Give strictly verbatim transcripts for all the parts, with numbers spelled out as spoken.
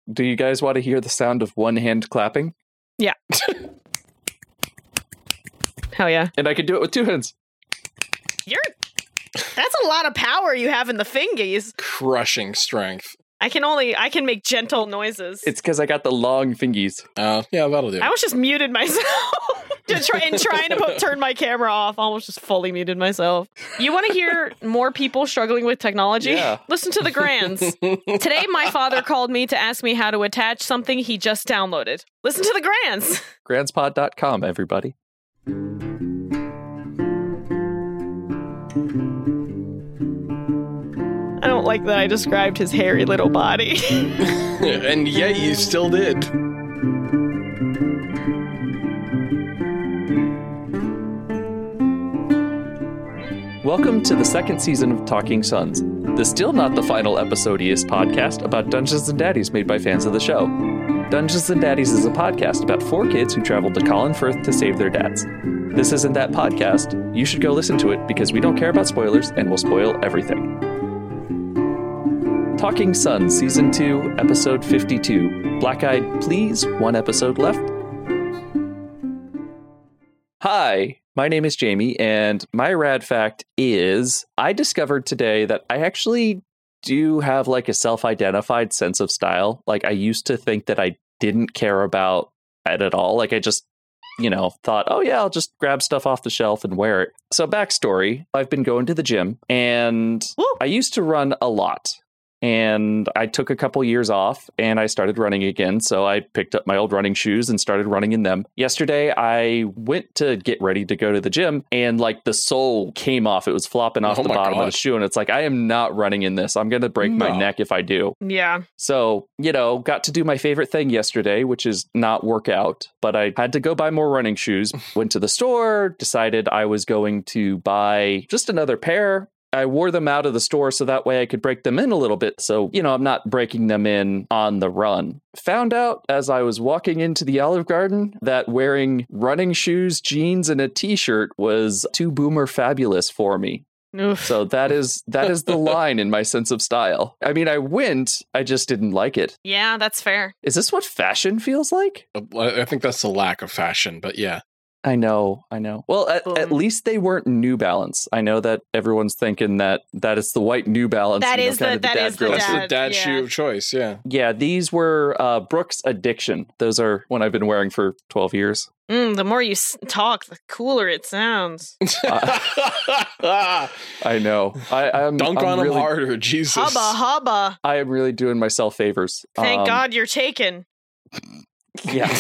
Do you guys want to hear the sound of one hand clapping? Yeah. Hell yeah. And I can do it with two hands. You're... That's a lot of power you have in the fingies. Crushing strength. I can only... I can make gentle noises. It's because I got the long fingies. Oh, uh, yeah, that'll do. I was just muted myself. Just try, and trying to put, turn my camera off. Almost just fully muted myself. You want to hear more people struggling with technology? Yeah. Listen to the Grands. Today, my father called me to ask me how to attach something he just downloaded. Listen to the Grands. grandspod dot com, everybody. I don't like that I described his hairy little body. And yet you still did. Welcome to the second season of Talking Sons, the still not the final episodiest podcast about Dungeons and Daddies made by fans of the show. Dungeons and Daddies is a podcast about four kids who traveled to Colin Firth to save their dads. This isn't that podcast. You should go listen to it because we don't care about spoilers and we'll spoil everything. Talking Sons, Season two, Episode fifty-two. Black-Eyed Please, one episode left. Hi, my name is Jamie, and my rad fact is I discovered today that I actually do have like a self-identified sense of style. Like I used to think that I didn't care about it at all. Like I just, you know, thought, oh yeah, I'll just grab stuff off the shelf and wear it. So backstory, I've been going to the gym and Woo. I used to run a lot. And I took a couple years off and I started running again. So I picked up my old running shoes and started running in them. Yesterday, I went to get ready to go to the gym and like the sole came off. It was flopping off Oh the my bottom God. of the shoe. And it's like, I am not running in this. I'm going to break No. my neck if I do. Yeah. So, you know, got to do my favorite thing yesterday, which is not work out. But I had to go buy more running shoes. Went to the store, decided I was going to buy just another pair. I wore them out of the store so that way I could break them in a little bit. So, you know, I'm not breaking them in on the run. Found out as I was walking into the Olive Garden that wearing running shoes, jeans, and a t-shirt was too boomer fabulous for me. Oof. So that is that is the line in my sense of style. I mean, I went, I just didn't like it. Yeah, that's fair. Is this what fashion feels like? I I think that's the lack of fashion, but yeah. I know, I know. Well, at, at Boom. least they weren't New Balance. I know that everyone's thinking that that is the white New Balance. That you know, is kind the- of that dad is the girls. That's the dad, dad yeah. shoe of choice, yeah. Yeah, these were uh, Brooks Addiction. Those are one I've been wearing for twelve years. Mm, the more you s- talk, the cooler it sounds. I know. I, I'm Dunk I'm on really, him harder, Jesus. Hubba hubba. I am really doing myself favors. Thank Um, God you're taken. Yeah.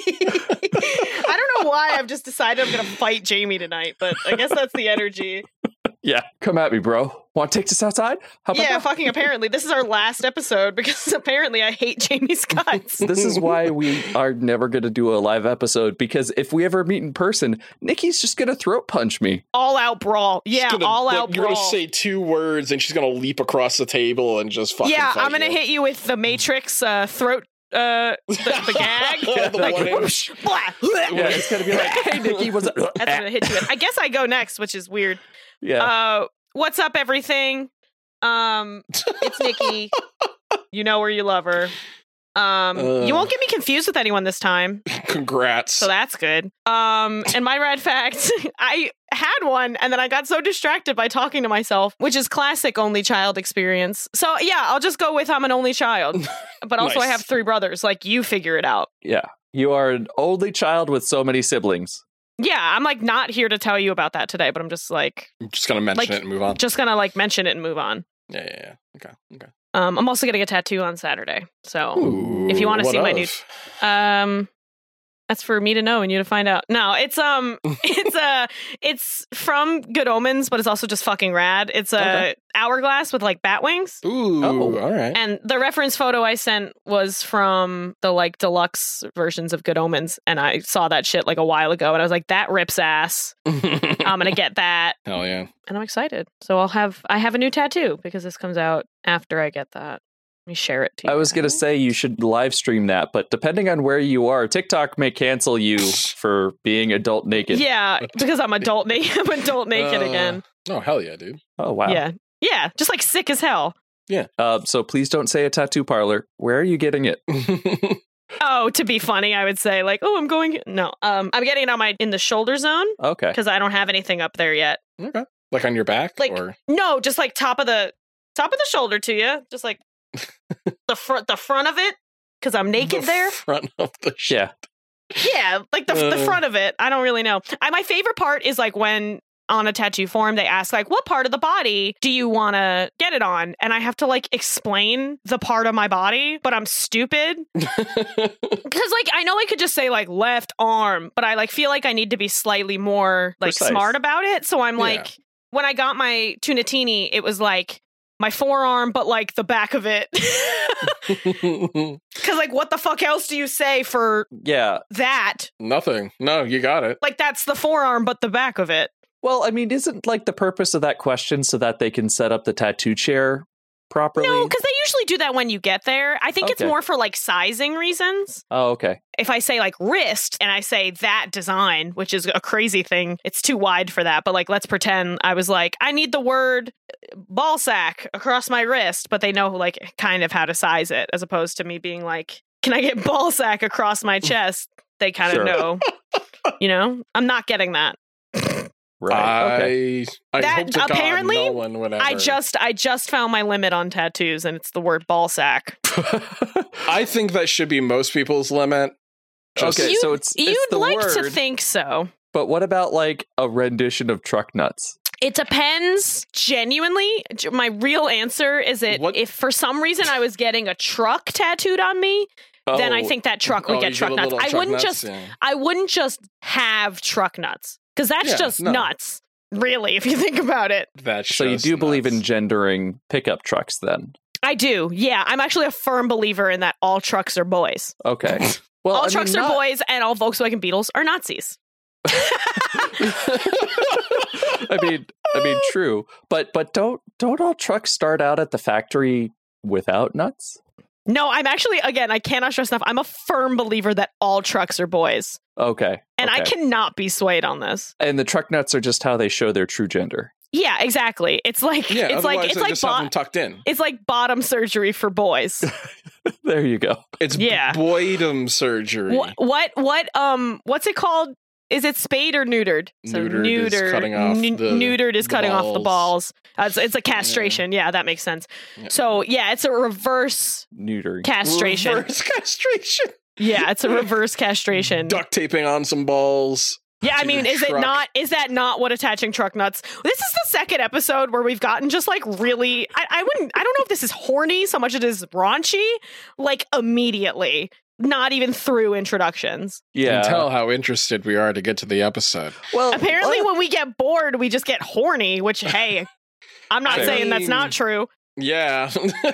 I don't know why I've just decided I'm going to fight Jamie tonight, but I guess that's the energy. Yeah. Come at me, bro. Want to take this outside? How about Yeah, that? fucking apparently. This is our last episode because apparently I hate Jamie's guts. This is why we are never going to do a live episode, because if we ever meet in person, Nikki's just going to throat punch me. All out brawl. Yeah, She's gonna- all like, out You're brawl. going to say two words and she's going to leap across the table and just fucking yeah, fight I'm going to you. hit you with the Matrix uh, throat, uh, the, the gag. The like, one in- whoosh, blah. Yeah, it's going to be like, hey, Nikki, what's up? That's what I'm going to hit you with. I guess I go next, which is weird. Yeah. Uh, what's up, everything? Um, it's Nikki. You know where you love her. Um, Uh. you won't get me confused with anyone this time, Congrats. so that's good. Um, and my rad fact, I had one, and then I got so distracted by talking to myself, which is classic only child experience. So yeah, I'll just go with I'm an only child, but also I Nice. have three brothers. Like, you figure it out. Yeah. You are an only child with so many siblings. Yeah, I'm like not here to tell you about that today, but I'm just like I'm just going to mention Like, it and move on. just gonna like mention it and move on. Yeah, yeah, yeah. Okay, okay. Um, I'm also getting a tattoo on Saturday, so Ooh, if you wanna what see my of? new- um, that's for me to know and you to find out. No, it's um, it's uh, it's from Good Omens, but it's also just fucking rad. It's a Okay. hourglass with like bat wings. Ooh, Oh. all right. And the reference photo I sent was from the like deluxe versions of Good Omens, and I saw that shit like a while ago, and I was like, that rips ass. I'm gonna get that. Hell yeah. And I'm excited. So I'll have I have a new tattoo because this comes out after I get that. Let me share it to you. I was going to guys. say you should live stream that, but depending on where you are, TikTok may cancel you for being adult naked. Yeah, because I'm adult naked. I'm adult naked Uh, again. Oh, hell yeah, dude. Oh, wow. Yeah. Yeah. Just like sick as hell. Yeah. Uh, so please don't say a tattoo parlor. Where are you getting it? Oh, to be funny, I would say like, oh, I'm going. No, um, I'm getting it on my in the shoulder zone Okay. because I don't have anything up there yet. Okay. Like on your back? Like or? no, just like top of the top of the shoulder to you, just like the front the front of it because I'm naked the there. Front of the shit. Yeah. Yeah, like the Uh. the front of it. I don't really know. I, my favorite part is like when on a tattoo form they ask like, what part of the body do you want to get it on? And I have to like explain the part of my body, but I'm stupid because like I know I could just say like left arm, but I like feel like I need to be slightly more like Precise. smart about it. So I'm Yeah. like, when I got my Tunatini, it was like my forearm, but like the back of it. Because like, what the fuck else do you say for Yeah. that? Nothing. No, you got it. Like that's the forearm, but the back of it. Well, I mean, isn't like the purpose of that question so that they can set up the tattoo chair properly? No, because they usually do that when you get there. I think it's Okay. more for like sizing reasons. Oh, okay. If I say like wrist and I say that design, which is a crazy thing, it's too wide for that. But like, let's pretend I was like, I need the word ball sack across my wrist, but they know like kind of how to size it as opposed to me being like, can I get ball sack across my chest? They kind of Sure. know, you know, I'm not getting that. Right. okay. I, I That- hope to apparently, God no one would ever. I just, I just found my limit on tattoos and it's the word ball sack. I think that should be most people's limit. Just- Okay, You- so it's, it's You'd the like word, to think so. but what about like a rendition of truck nuts? It depends. Genuinely, j- my real answer is it What- if for some reason I was getting a truck tattooed on me, then I Oh, think that truck would oh, get you truck a nuts. little I truck wouldn't nuts, just yeah. I wouldn't just have truck nuts because that's Yeah, just no. nuts. Really, if you think about it. That's So you just do believe in nuts. gendering pickup trucks then? I do. Yeah, I'm actually a firm believer in that all trucks are boys. Okay. Well, all I mean, trucks are not- boys and all Volkswagen Beetles are Nazis. I mean, I mean, true, but but don't don't all trucks start out at the factory without nuts? No, I'm actually, again, I cannot stress enough. I'm a firm believer that all trucks are boys. Okay, And I okay. cannot be swayed on this. And the truck nuts are just how they show their true gender. Yeah, exactly. It's like Yeah, it's like otherwise it's they like just have bo- them tucked in. it's like bottom surgery for boys. There you go. It's Yeah. boydom surgery. what what what um what's it called? Is it spayed or neutered? Neutered is cutting off nu- the- neutered is the cutting off the balls. balls. Uh, it's, it's a castration. Yeah. that makes sense. Yeah. So yeah, it's a reverse Neutering. castration. Reverse castration. Yeah, it's a reverse castration. Duct taping on some balls. Yeah, I to mean, your is it truck. not? Is that not what attaching truck nuts? This is the second episode where we've gotten just like really. I, I wouldn't. I don't know if this is horny so much as it is raunchy. Like immediately, not even through introductions. You Yeah. can tell how interested we are to get to the episode. Well, Apparently, what- when we get bored, we just get horny. Which, hey, I'm not I saying that's mean- not true. Yeah.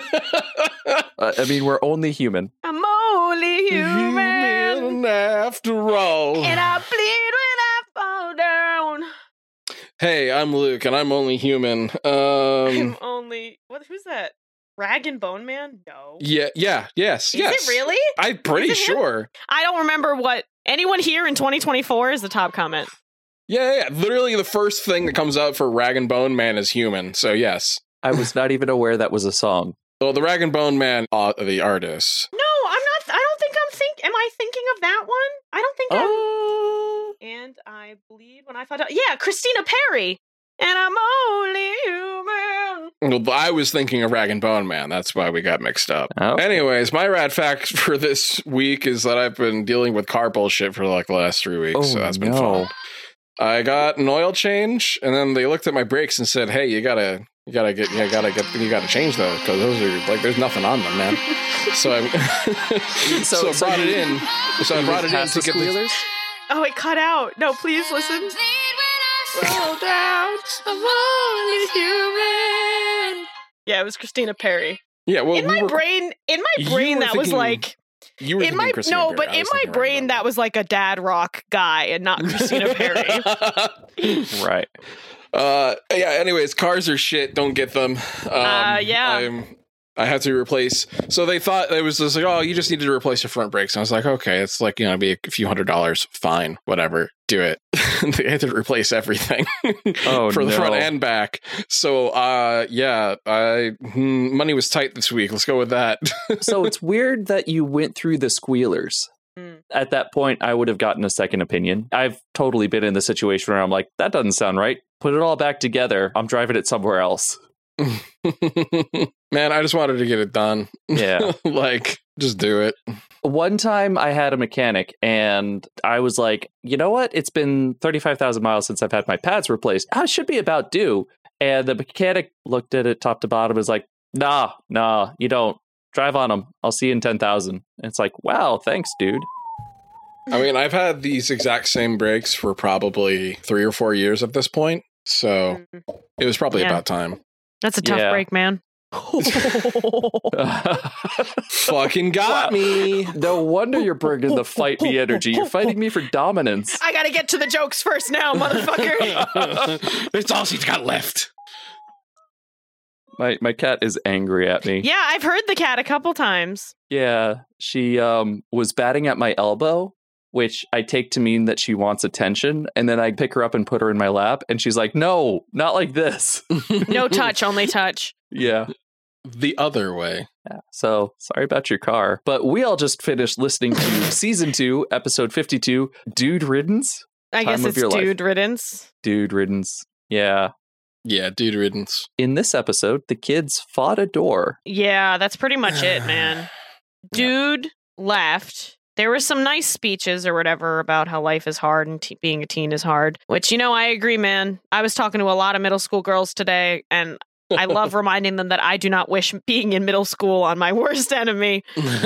uh, I mean, we're only human. I'm only human, Human after all. and I bleed when I fall down. Hey, I'm Luke, and I'm only human. Um, I'm only. What? Who's that? Rag and Bone Man? No. yeah, yeah, yes, Is yes. it really? I'm pretty Is it him? sure. I don't remember what anyone here in twenty twenty-four is the top comment. Yeah, yeah, literally the first thing that comes up for Rag and Bone Man is human. So yes. I was not even aware that was a song. Well, the Rag and Bone Man, uh, the artist. No, I'm not. I don't think I'm think. Am I thinking of that one? I don't think. I'm... Oh. And I bleed when I thought. Yeah, Christina Perry. And I'm only human. Well, I was thinking of Rag and Bone Man. That's why we got mixed up. Oh. Anyways, my rad fact for this week is that I've been dealing with car bullshit for like the last three weeks. Oh, so that's been no. fun. I got an oil change, and then they looked at my brakes and said, "Hey, you gotta, you gotta get, you gotta get, you gotta change those because those are like, there's nothing on them, man." So I, so, So- I so brought you- it in. So I brought it in Past to the get the. squealers? Oh, it cut out. No, please listen. Fall down. I'm only human. Yeah, it was Christina Perry. Yeah, well, in we my were, brain, in my You brain, were that was thinking- like. you were In thinking my Christina no, Perry. but I in was my thinking Rag and brain, Bone that was like a dad rock guy and not Christina Perry. Man. Right. Uh, yeah. Anyways, cars are shit. Don't get them. Um, Uh, yeah. I'm I had to replace. So they thought it was just like, oh, you just needed to replace your front brakes. And I was like, okay, it's like, you know, be a few hundred dollars. Fine, whatever, do it. They had to replace everything oh, for the no. front and back. So, uh, yeah, I hmm, money was tight this week. Let's go with that. So it's weird that you went through the squealers. Mm. At that point, I would have gotten a second opinion. I've totally been in the situation where I'm like, that doesn't sound right. Put it all back together. I'm driving it somewhere else. Man, I just wanted to get it done. Yeah. Like, just do it. One time I had a mechanic and I was like, you know what? It's been thirty-five thousand miles since I've had my pads replaced. I should be about due. And the mechanic looked at it top to bottom and was like, nah, nah, you don't. Drive on them. I'll see you in ten thousand. And it's like, wow, thanks, dude. I mean, I've had these exact same brakes for probably three or four years at this point. So it was probably Yeah. about time. That's a tough Yeah. break, man. Fucking got me. No wonder you're bringing the fight me energy. You're fighting me for dominance. I gotta get to the jokes first now, motherfucker. That's all she's got left. My my cat is angry at me. Yeah, I've heard the cat a couple times. Yeah, she um was batting at my elbow, which I take to mean that she wants attention, and then I pick her up and put her in my lap, and she's like, "No, not like this." No touch, only touch. Yeah. The other way. Yeah. So sorry about your car, but we all just finished listening to season two, episode fifty-two, Dude Riddance. I Time guess of it's your life. dude riddance. Dude Riddance. Yeah. Yeah, dude riddance. In this episode, the kids fought a door. Yeah, that's pretty much it, man. Dude left. There were some nice speeches or whatever about how life is hard and te- being a teen is hard, which, you know, I agree, man. I was talking to a lot of middle school girls today, and I love reminding them that I do not wish being in middle school on my worst enemy.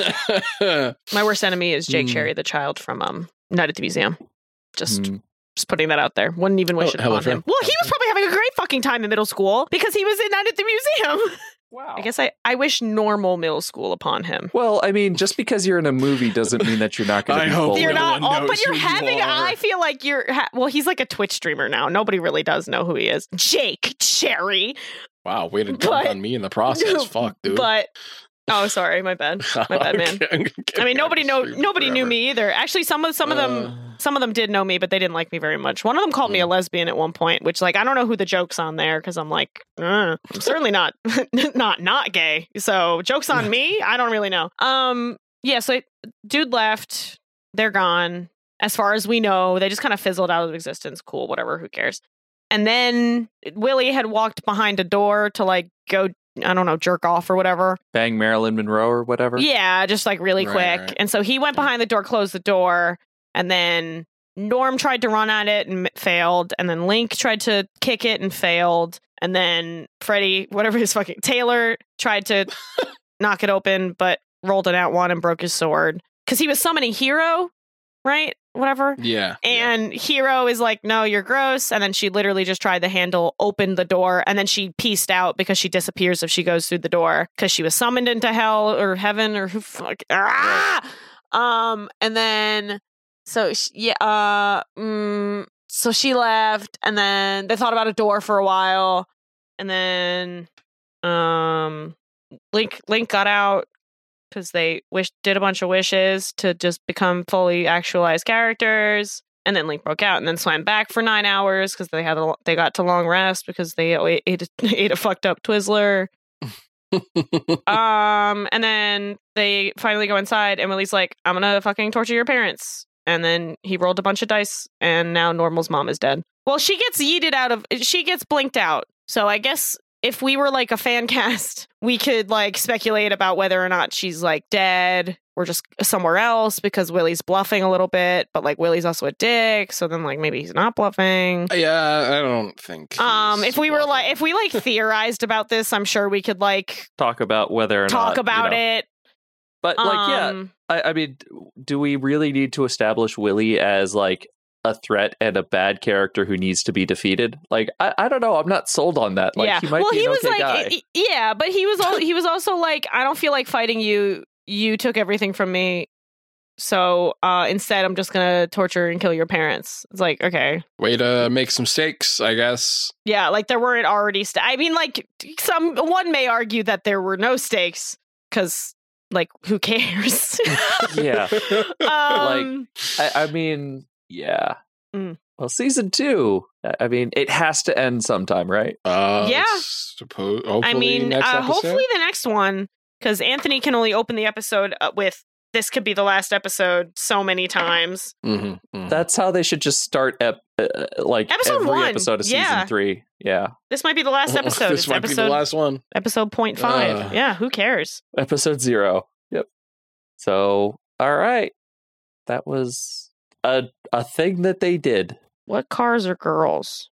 My worst enemy is Jake Mm. Cherry, the child from um, Night at the Museum. Just Mm. just putting that out there. Wouldn't even wish Oh, it hello, upon him. friend. Well, he was probably having a great fucking time in middle school because he was in Night at the Museum. Wow. I guess I, I wish normal middle school upon him. Well, I mean, just because you're in a movie doesn't mean that you're not going to I be hope bullied. You're no not, one oh, but knows you're who you having, are. I feel like you're, ha- well, he's like a Twitch streamer now. Nobody really does know who he is. Jake Cherry. Wow, way to But- dump on me in the process. Fuck, dude. But, oh, sorry, my bad. My bad, man. Okay, I'm gonna I mean, nobody know, stream nobody knew forever. me either. Actually, some of some of them, Uh, some of them did know me, but they didn't like me very much. One of them called me a Hmm. lesbian at one point, which, like, I don't know who the joke's on there because I'm like, uh, I'm certainly not, not, not gay. So jokes on me. I don't really know. Um, yeah. So dude left. They're gone. As far as we know, they just kind of fizzled out of existence. Cool, whatever. Who cares? And then Willie had walked behind a door to like go, I don't know, jerk off or whatever. Bang Marilyn Monroe or whatever. Yeah, just like really Right, quick. right. And so he went behind the door, closed the door, and then Norm tried to run at it and m- failed. And then Link tried to kick it and failed. And then Freddie, whatever his fucking Taylor, tried to knock it open, but rolled it out one and broke his sword because he was summoning Hero, right? Whatever. Yeah. And Hero is like, no, you're gross. And then she literally just tried the handle, opened the door, and then she pieced out because she disappears if she goes through the door because she was summoned into hell or heaven or who fuck. Ah! Um, and then so she, yeah, uh, mm, so she left, and then they thought about a door for a while, and then um, Link Link got out. Because they wish did a bunch of wishes to just become fully actualized characters, and then Link broke out, and then swam back for nine hours because they had a, they got to long rest because they ate, ate, ate a fucked up Twizzler. um, and then they finally go inside, and Willie's like, "I'm gonna fucking torture your parents." And then he rolled a bunch of dice, and now Normal's mom is dead. Well, she gets yeeted out of, she gets blinked out. So I guess if we were like a fan cast, we could like speculate about whether or not she's like dead or just somewhere else because Willie's bluffing a little bit, but like Willie's also a dick, so then like maybe he's not bluffing. Yeah, I don't think. Um, he's if we were bluffing. like, if we like theorized about this, I'm sure we could like Talk about whether or talk not. about you know. it. But like, yeah, Um, I, I mean, do we really need to establish Willie as like a threat and a bad character who needs to be defeated? Like, I, I don't know. I'm not sold on that. Like, yeah. he might well, be he an was okay like, guy. y- yeah, but he was al- he was also like, I don't feel like fighting you. You took everything from me, So uh, instead, I'm just gonna torture and kill your parents. It's like, okay, Way to make some stakes, I guess. yeah, like there weren't already. St- I mean, like some one may argue that there were no stakes because, like, who cares? Yeah. um, I, I mean, yeah. Mm. Well, season two, I- I mean, it has to end sometime, right? Uh, Yeah. Suppose. Hopefully, I mean, next uh, episode? hopefully the next one, because Anthony can only open the episode uh, with "This could be the last episode" so many times. Mm-hmm, mm-hmm. That's how they should just start ep- uh, like Episode every one, episode of yeah. season three. Yeah. This might be the last episode. This It's might episode be the last one. episode point five. Uh. Yeah, who cares? Episode zero. Yep. So, all right. That was a a thing that they did. What cars are girls?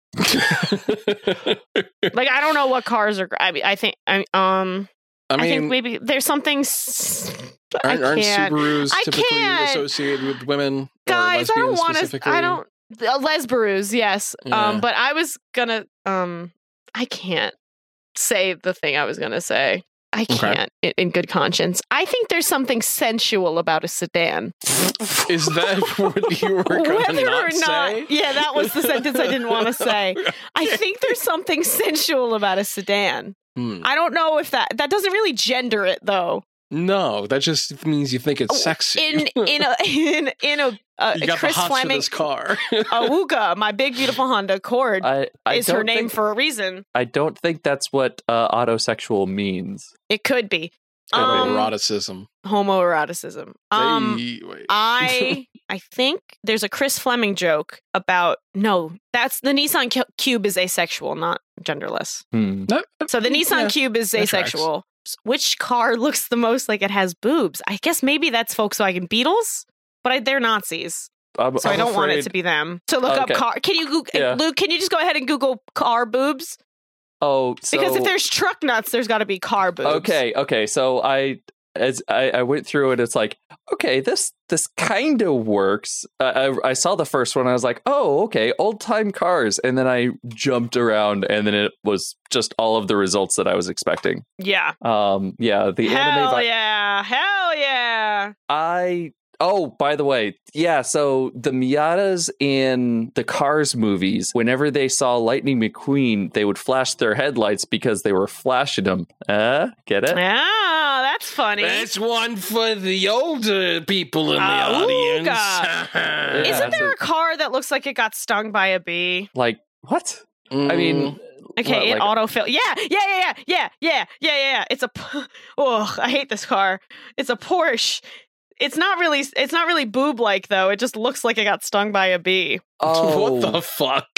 Like, I don't know what cars are. gr- I mean, I think I um. I I, mean, think maybe there's something. s- aren't, I aren't can't. Subarus I typically can't. associated with women? Guys, or I don't lesbians want to. specifically? I don't. Uh, Lesbarus, yes. Yeah. Um, but I was gonna. Um, I can't say the thing I was gonna say. I Okay. can't in, in good conscience. I think there's something sensual about a sedan. Is that what you were going to Whether not or not, say? yeah, that was the sentence I didn't want to say. I think there's something sensual about a sedan. Hmm. I don't know if that that doesn't really gender it though. No, that just means you think it's sexy. In in a in in a, uh, you got Chris the hots for Fleming this car. Awuga, my big beautiful Honda Accord I, I is her don't name think, for a reason. I don't think that's what uh, autosexual means. It could be Um, um, eroticism. homoeroticism. Um, Hey, wait. I I think there's a Chris Fleming joke about no, that's the Nissan Cu- Cube is asexual, not genderless. Hmm. No, So the Nissan yeah, Cube is that tracks. asexual. Which car looks the most like it has boobs? I guess maybe that's Volkswagen Beetles, but I, they're Nazis, I'm, so I'm I do not want it afraid- to be them. To look Okay. up car, can you Goog- Yeah. Luke? Can you just go ahead and Google car boobs? Oh, so, Because if there's truck nuts, there's got to be car boobs. okay, okay. So I, as I, I went through it, it's like, okay, this this kind of works. Uh, I I saw the first one, I was like, oh, okay, old time cars, and then I jumped around, and then it was just all of the results that I was expecting. Yeah. Um, yeah, the anime. Hell vi- yeah. Hell yeah. I. Oh, by the way, yeah. So the Miatas in the Cars movies, whenever they saw Lightning McQueen, they would flash their headlights because they were flashing them. Uh, get it? Yeah, that's funny. That's one for the older people in the Ah, ooh, audience. Yeah, Isn't there so- a car that looks like it got stung by a bee? Like what? Mm, I mean, Okay, what, it like- autofill. Yeah, yeah, yeah, yeah, yeah, yeah, yeah, yeah. It's a. Oh, I hate this car. It's a Porsche. It's not really. It's not really boob like though. It just looks like it got stung by a bee. oh, what the fuck?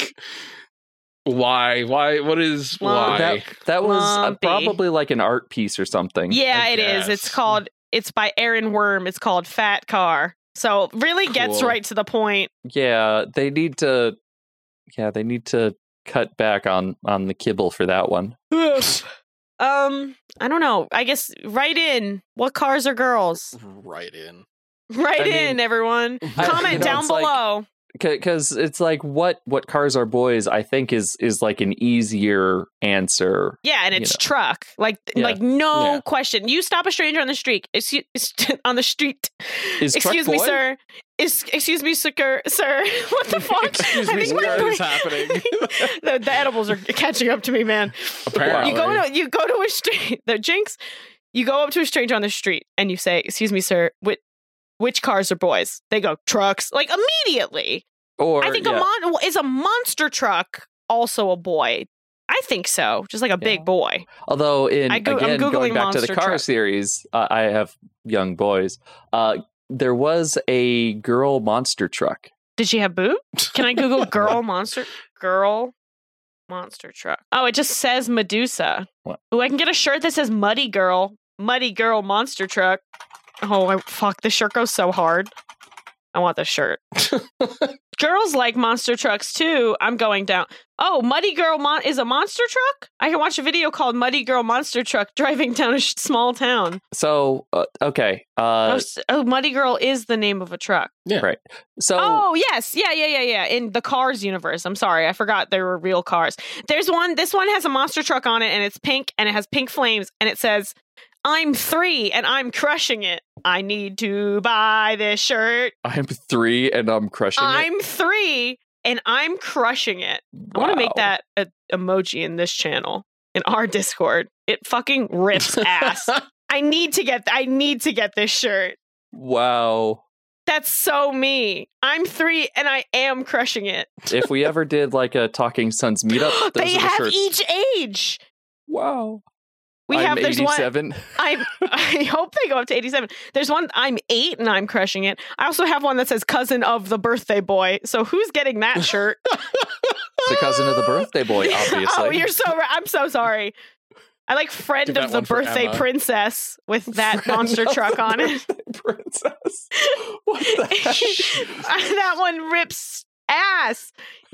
Why? Why? What is Well, why? that that was uh, Lumpy. probably like an art piece or something. Yeah, I it is. It's guess. called. It's by Aaron Worm. It's called Fat Car. So really gets Cool. right to the point. Yeah, they need to. Yeah, they need to cut back on on the kibble for that one. Um, I don't know. I guess write in what cars are girls. Right in. Write I mean, in, everyone. I- Comment you know, down it's like- below. Because it's like what what cars are boys? I think is is like an easier answer. Yeah, and you it's know. truck. Like, Yeah. like no Yeah. question. You stop a stranger on the street. Excuse, on the street. Is truck excuse me, boy? sir. Is excuse me, sir. Sir, what the fuck? Excuse I me, think sir, my- what is happening? the, the edibles are catching up to me, man. Apparently. You go to you go to a street. The Jinx. You go up to a stranger on the street and you say, "Excuse me, sir. Which which cars are boys?" They go trucks. Like immediately. Or I think yeah. a mon is a monster truck also a boy. I think so. Just like a big Yeah. boy. Although in I go- I'm again going Googling back to the monster car truck. series, uh, I have young boys. Uh, there was a girl monster truck. Did she have boobs? Can I Google girl monster girl monster truck? Oh, it just says Medusa. What? Oh, I can get a shirt that says Muddy Girl, Muddy Girl monster truck. Oh, I, fuck! This shirt goes so hard. I want this shirt. Girls like monster trucks too. I'm going down. Oh, Muddy Girl mon- is a monster truck? I can watch a video called Muddy Girl Monster Truck driving down a sh- small town. So uh, okay, oh, uh, s- oh, Muddy Girl is the name of a truck. Yeah. Right. so Oh, yes. Yeah, yeah, yeah, yeah. In the Cars universe. I'm sorry. I forgot there were real cars. There's one. This one has a monster truck on it and it's pink and it has pink flames and it says, I'm three and I'm crushing it. I need to buy this shirt. I'm three and I'm crushing I'm it. three and I'm crushing it. I want to make that an emoji in this channel, in our Discord. It fucking rips ass. I need to get I need to get this shirt. Wow. That's so me. I'm three and I am crushing it. If we ever did like a Talking Sons meetup, those they are the have shirts. each age. Wow. We I'm have there's eighty-seven. one. I I hope they go up to eighty-seven. There's one. I'm eight and I'm crushing it. I also have one that says cousin of the birthday boy. So who's getting that shirt? The cousin of the birthday boy, obviously. Oh, you're so right. I'm so sorry. I like friend Give that of the one for birthday Emma. princess with that Friend monster of truck the on it. birthday princess. What the heck? That one rips ass.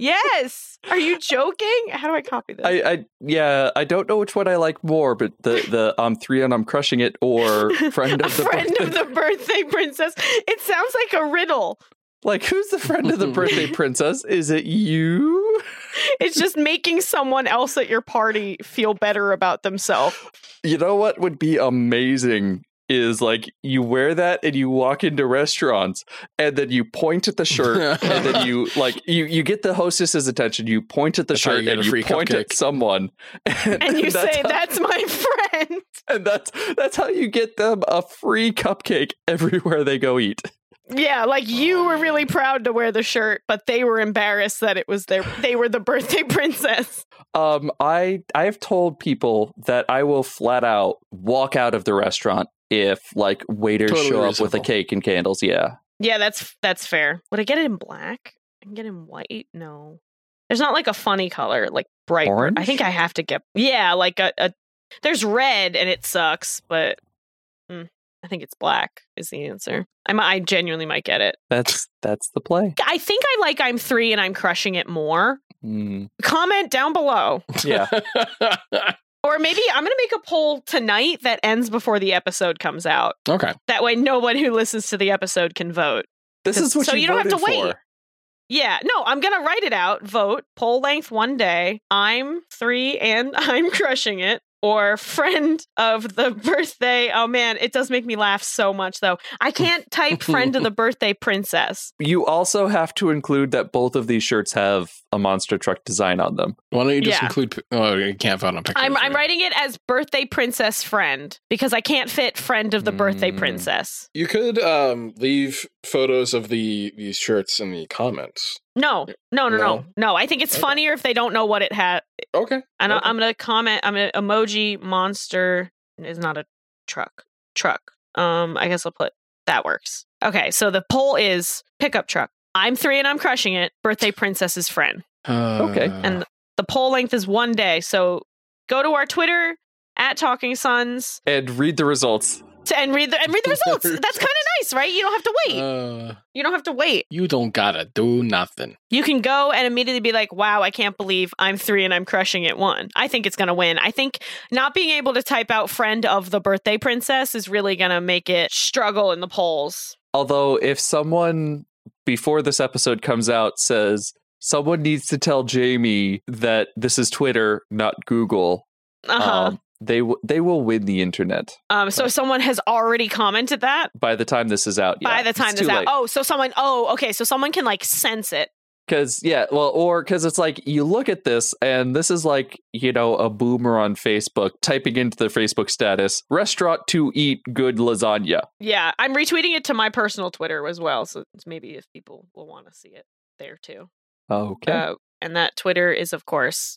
Yes. Are you joking? How do I copy this? I, I yeah, I don't know which one I like more, but the the I'm three and I'm crushing it, or friend a of the friend birthday. of the birthday princess. It sounds like a riddle. Like, who's the friend of the birthday princess? Is it you? It's just making someone else at your party feel better about themselves. You know what would be amazing is like you wear that and you walk into restaurants and then you point at the shirt and then you like you you get the hostess's attention. You point at the That's how shirt you get and a you free point cupcake. at someone, and, And you that's say, how- that's my friend. and that's that's how you get them a free cupcake everywhere they go eat. Yeah, like you were really proud to wear the shirt, but they were embarrassed that it was their they were the birthday princess. Um, I I've told people that I will flat out walk out of the restaurant if like waiters Totally show up with a reasonable. cake and candles. Yeah, Yeah, that's that's fair. Would I get it in black? I can get it in white? No. There's not like a funny color, like bright. Orange? I think I have to get yeah, like a, a there's red and it sucks, but mm, I think it's black is the answer. I might, I genuinely might get it. that's that's the play. I think I like I'm three and I'm crushing it more. Mm, Comment down below. yeah, Or maybe I'm going to make a poll tonight that ends before the episode comes out. Okay. That way no one who listens to the episode can vote. this is what So you, you don't have to voted wait. for. Yeah, no, I'm going to write it out. Vote, poll length one day. I'm three and I'm crushing it. Or friend of the birthday. Oh man, it does make me laugh so much though. I can't type friend of the birthday princess. You also have to include that both of these shirts have a monster truck design on them. Why don't you just Yeah. include? Oh, you can't vote on pictures. I'm, I'm right? writing it as birthday princess friend because I can't fit friend of the birthday Mm. princess. You could um, leave photos of the these shirts in the comments. No, no, no, no, No? no. I think it's Okay. funnier if they don't know what it had. Okay. And I- Okay. I'm gonna comment. I'm gonna emoji monster is not a truck. Truck. Um, I guess I'll put that works. Okay, so the poll is pickup truck. I'm three and I'm crushing it. Birthday princess's friend. Uh, Okay. And the poll length is one day. So go to our Twitter at Talking Sons And read the results. to, and read the and read the results. That's kind of nice, right? You don't have to wait. uh, You don't have to wait. you don't gotta do nothing. You can go and immediately be like, wow, I can't believe I'm three and I'm crushing it one. I think it's going to win. I think not being able to type out friend of the birthday princess is really going to make it struggle in the polls. Although, if someone before this episode comes out says someone needs to tell Jamie that this is Twitter, not Google, Uh-huh. um, they w- they will win the internet Um, so someone has already commented that by the time this is out. by yeah, the time it's this too out. late. Oh, so someone, oh, okay. So someone can like sense it. Because, yeah, well, or because it's like you look at this and this is like, you know, a boomer on Facebook typing into their Facebook status, restaurant to eat good lasagna. Yeah. I'm retweeting it to my personal Twitter as well. So it's maybe if people will want to see it there too. Okay. Uh, and that Twitter is, of course,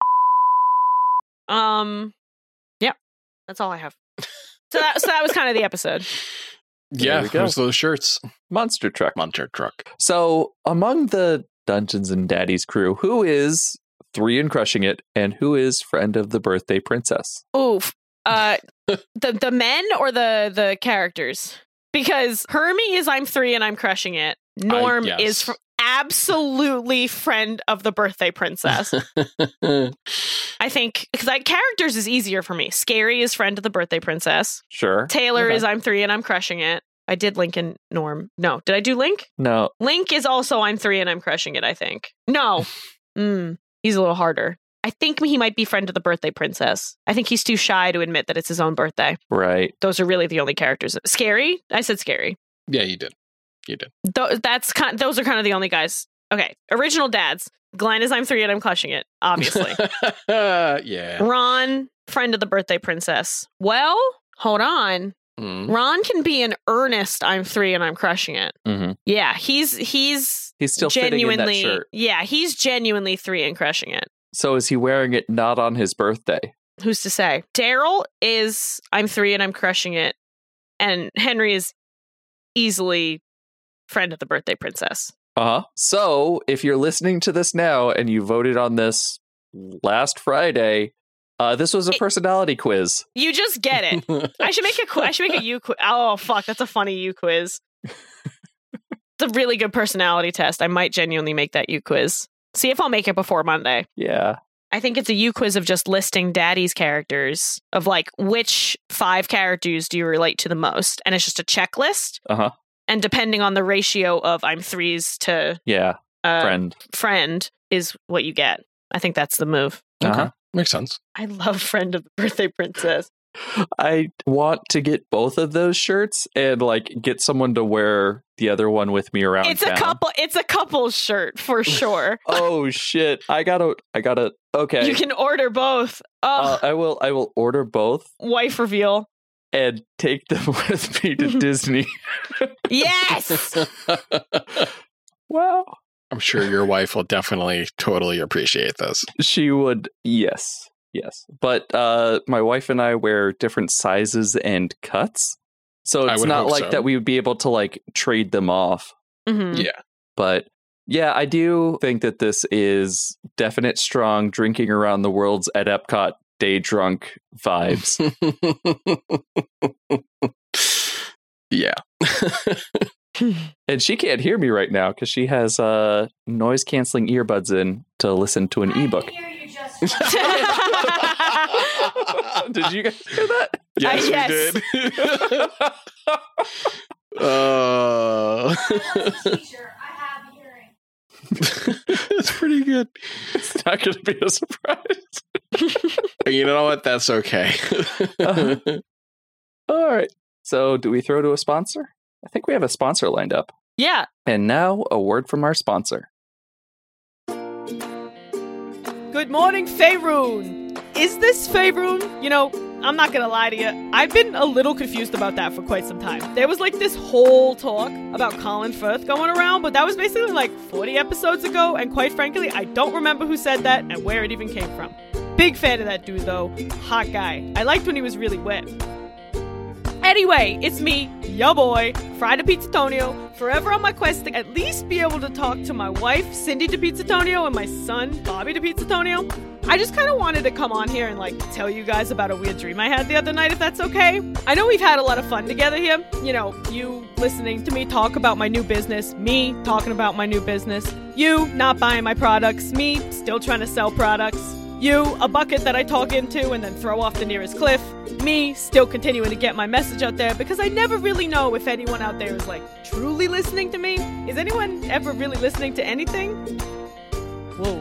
um, yeah, that's all I have. So that, so that was kind of the episode. There Yeah, we go. there's those shirts. Monster truck. Monster truck. So, among the Dungeons and Daddies crew, who is three and crushing it, and who is friend of the birthday princess? Oof. Uh, the the men or the the characters? Because Hermie is I'm three and I'm crushing it. Norm yes. is fr- absolutely friend of the birthday princess. I think because like characters is easier for me. Scary is friend of the birthday princess. Sure. Taylor Okay. is I'm three and I'm crushing it. I did Link and Norm. No, did I do Link? No. Link is also I'm three and I'm crushing it. I think no. Mm, he's a little harder. I think he might be friend of the birthday princess. I think he's too shy to admit that it's his own birthday. Right. Those are really the only characters. Scary? I said Scary. Yeah, you did. You did. Th- that's kind. Those are kind of the only guys. Okay. Original dads. Glenn is I'm three and I'm crushing it, obviously. Yeah. Ron, friend of the birthday princess. Well, hold on. Mm. Ron can be an earnest I'm three and I'm crushing it. Mm-hmm. Yeah, he's he's He's still genuinely fitting in that shirt. Yeah, he's genuinely three and crushing it. So is he wearing it not on his birthday? Who's to say? Daryl is I'm three and I'm crushing it, and Henry is easily friend of the birthday princess. Uh-huh. So if you're listening to this now and you voted on this last Friday, uh, this was a It- personality quiz. You just get it. I should make a qu- I should make a you quiz. Oh fuck, that's a funny you quiz. It's a really good personality test. I might genuinely make that you quiz. See if I'll make it before Monday. Yeah. I think it's a you quiz of just listing Daddy's characters of like which five characters do you relate to the most, and it's just a checklist. Uh-huh. And depending on the ratio of I'm threes to Yeah. uh, Friend. friend is what you get. I think that's the move. Uh-huh. Okay. Makes sense. I love friend of the birthday princess. I want to get both of those shirts and like get someone to wear the other one with me around It's town. a couple. It's a couple shirt for sure. Oh shit. I gotta I gotta okay. You can order both. Oh, uh, I will I will order both wife reveal. and take them with me to Disney. Yes. Wow. I'm sure your wife will definitely totally appreciate this. She would, yes, yes. But uh, my wife and I wear different sizes and cuts, so I it's would not hope like so. that we would be able to like trade them off. Mhm. Yeah. But yeah, I do think that this is definite strong drinking around the world's at Epcot day drunk vibes. Yeah. And she can't hear me right now because she has uh, noise canceling earbuds in to listen to an ebook. Did you guys hear that? Yes, Uh, yes. we did. uh, Teacher, I have hearing. it's pretty good. It's not going to be a surprise. You know what? That's okay. Uh-huh. All right. So, do we throw to a sponsor? I think we have a sponsor lined up. Yeah. And now, a word from our sponsor. Good morning, Faerun. Is this Faerun? You know, I'm not gonna lie to you. I've been a little confused about that for quite some time. There was like this whole talk about Colin Firth going around, but that was basically like forty episodes ago, and quite frankly, I don't remember who said that and where it even came from. Big fan of that dude, though. Hot guy. I liked when he was really wet. Anyway, it's me, ya boy, Friday Pizza Tonio, forever on my quest to at least be able to talk to my wife, Cindy DePizza Tonio, and my son, Bobby DePizza Tonio. I just kind of wanted to come on here and like tell you guys about a weird dream I had the other night, if that's okay. I know we've had a lot of fun together here. You know, you listening to me talk about my new business, me talking about my new business, you not buying my products, me still trying to sell products. You, a bucket that I talk into and then throw off the nearest cliff. Me, still continuing to get my message out there because I never really know if anyone out there is like truly listening to me. Is anyone ever really listening to anything? Whoa.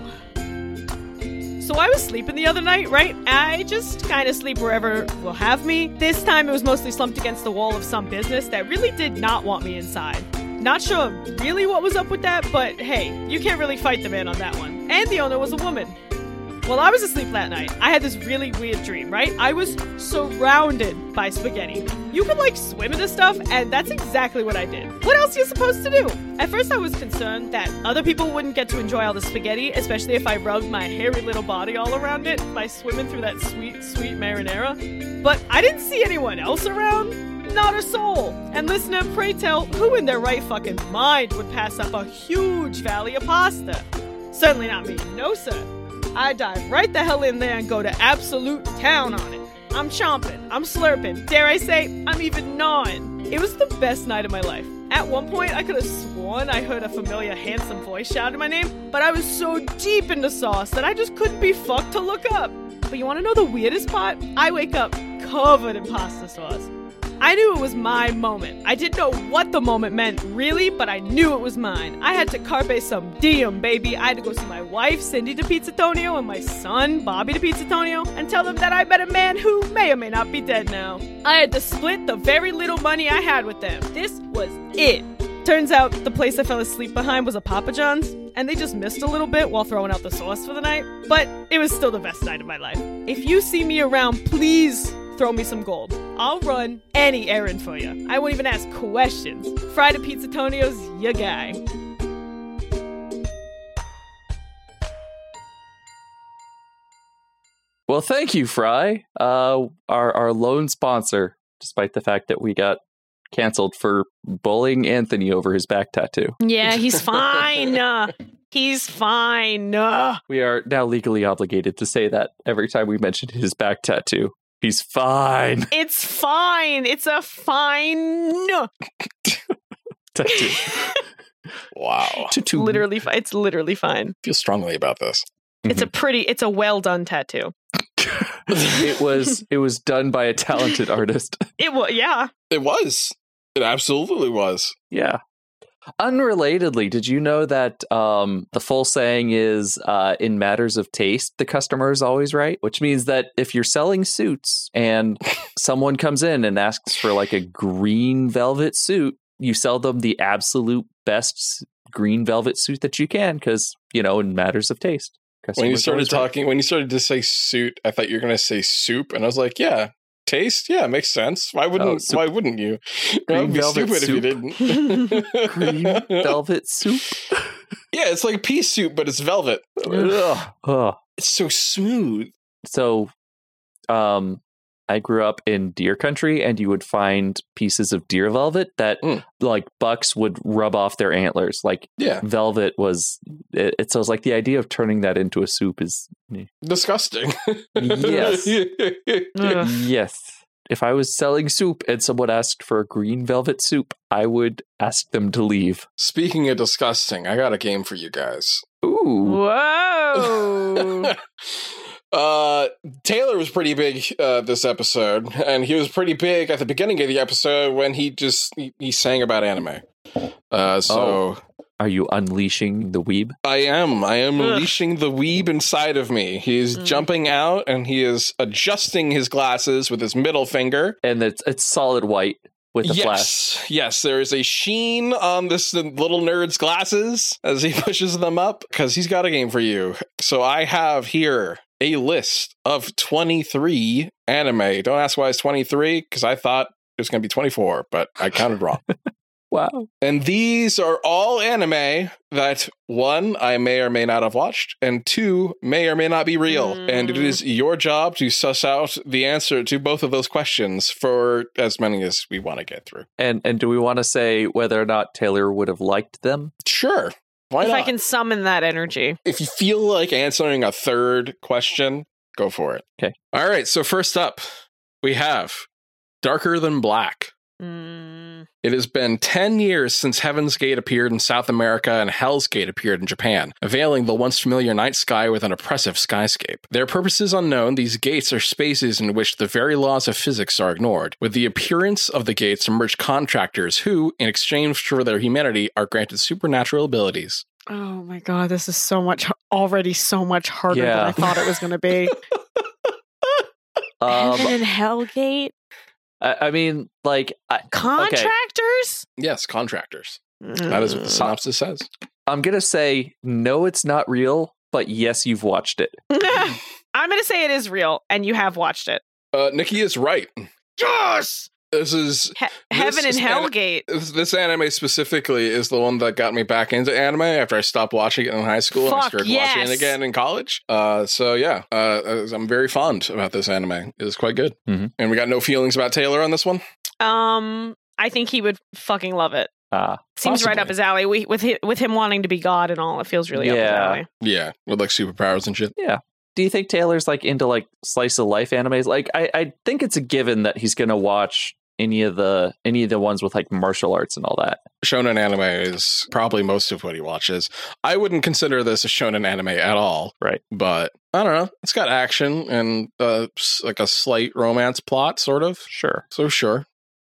So I was sleeping the other night, right? I just kind of sleep wherever will have me. This time it was mostly slumped against the wall of some business that really did not want me inside. Not sure really what was up with that, but hey, you can't really fight the man on that one. And the owner was a woman. While I was asleep that night, I had this really weird dream, right? I was surrounded by spaghetti. You could like swim in this stuff, and that's exactly what I did. What else are you supposed to do? At first I was concerned that other people wouldn't get to enjoy all the spaghetti, especially if I rubbed my hairy little body all around it by swimming through that sweet, sweet marinara. But I didn't see anyone else around. Not a soul. And listener, pray tell, who in their right fucking mind would pass up a huge valley of pasta? Certainly not me. No, sir. I dive right the hell in there and go to absolute town on it. I'm chomping, I'm slurping, dare I say, I'm even gnawing. It was the best night of my life. At one point, I could have sworn I heard a familiar, handsome voice shouting my name, but I was so deep in the sauce that I just couldn't be fucked to look up. But you want to know the weirdest part? I wake up covered in pasta sauce. I knew it was my moment. I didn't know what the moment meant, really, but I knew it was mine. I had to carpe some diem, baby. I had to go see my wife, Cindy DePizzatonio, and my son, Bobby DePizzatonio, and tell them that I met a man who may or may not be dead now. I had to split the very little money I had with them. This was it. Turns out the place I fell asleep behind was a Papa John's, and they just missed a little bit while throwing out the sauce for the night, but it was still the best night of my life. If you see me around, please throw me some gold. I'll run any errand for you. I won't even ask questions. Fry DePizzatonio's your guy. Well, thank you, Fry, uh, our, our lone sponsor, despite the fact that we got canceled for bullying Anthony over his back tattoo. Yeah, he's fine. Uh, he's fine. Uh. We are now legally obligated to say that every time we mention his back tattoo. He's fine. It's fine. It's a fine tattoo. Wow. Tattoo. Literally, fi- it's literally fine. I feel strongly about this. It's a pretty, it's a well done tattoo. it was it was done by a talented artist. It was, yeah. It was. It absolutely was. Yeah. Unrelatedly, did you know that um, the full saying is, uh, in matters of taste, the customer is always right? Which means that if you're selling suits and someone comes in and asks for like a green velvet suit, you sell them the absolute best green velvet suit that you can because, you know, in matters of taste. When you started right. talking, when you started to say suit, I thought you were going to say soup. And I was like, yeah. Taste? Yeah, makes sense. Why wouldn't Oh, Why wouldn't you? Green That would be velvet stupid soup. if you didn't. Green velvet soup? Yeah, it's like pea soup, but it's velvet. Ugh. Ugh. It's so smooth. So, um, I grew up in deer country, and you would find pieces of deer velvet that, Mm. like, bucks would rub off their antlers. Like, Yeah, velvet was. It, it so it's like the idea of turning that into a soup is disgusting. Yes. Ugh. yes. If I was selling soup and someone asked for a green velvet soup, I would ask them to leave. Speaking of disgusting, I got a game for you guys. Ooh. Whoa. Uh, Taylor was pretty big uh, this episode, and he was pretty big at the beginning of the episode when he just he, he sang about anime. Uh, so Oh. Are you unleashing the weeb? I am. I am Ugh. unleashing the weeb inside of me. He is Mm. jumping out, and he is adjusting his glasses with his middle finger. And it's it's solid white with the yes, flash. yes. There is a sheen on this little nerd's glasses as he pushes them up because he's got a game for you. So I have here a list of twenty-three anime. Don't ask why it's twenty-three because I thought it was going to be twenty-four, but I counted wrong. Wow. And these are all anime that, one, I may or may not have watched, and two, may or may not be real. Mm. And it is your job to suss out the answer to both of those questions for as many as we want to get through. And and do we want to say whether or not Taylor would have liked them? Sure. Why If not? I can summon that energy. If you feel like answering a third question, go for it. Okay. All right. So first up, we have Darker Than Black. Mm. It has been ten years since Heaven's Gate appeared in South America and Hell's Gate appeared in Japan, veiling the once familiar night sky with an oppressive skyscape. Their purposes unknown, these gates are spaces in which the very laws of physics are ignored. With the appearance of the gates emerge contractors who, in exchange for their humanity, are granted supernatural abilities. Oh my god, this is so much already so much harder Yeah. than I thought it was going to be. Um, Heaven and Hellgate I, I mean, like, I, contractors. Yes, contractors. That is what the synopsis says. I'm gonna say no, it's not real, but yes, you've watched it. I'm going to say it is real, and you have watched it. Uh, Nikki is right. Yes, This is he- Heaven and is an- Hellgate. This, this anime specifically is the one that got me back into anime after I stopped watching it in high school and I Fuck, started watching yes. it again in college. Uh, so yeah, uh, I'm very fond about this anime. It is quite good. Mhm. And we got no feelings about Taylor on this one. Um, I think he would fucking love it. Ah, Seems right Possibly. up his alley. We with hi, with him wanting to be God and all, it feels really up his Yeah. alley. Yeah, with like superpowers and shit. do you think Taylor's like into like slice of life animes? Like, I, I think it's a given that he's gonna watch any of the any of the ones with like martial arts and all that. Shonen anime is probably most of what he watches. I wouldn't consider this a shonen anime at all. Right. But I don't know. It's got action and uh, s- like a slight romance plot, sort of. Sure. So sure.